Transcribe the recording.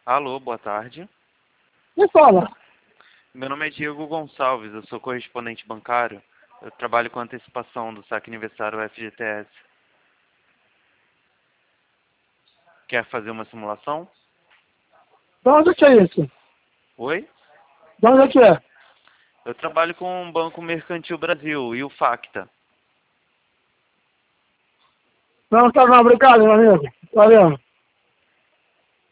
Alô, boa tarde. Me fala. Meu nome é Diego Gonçalves, eu sou correspondente bancário. Eu trabalho com antecipação do saque aniversário FGTS. Quer fazer uma simulação? De onde que é isso? Oi? De onde é que é? Eu trabalho com o Banco Mercantil Brasil e o Facta. Não, tá não, obrigado, meu amigo. Valeu.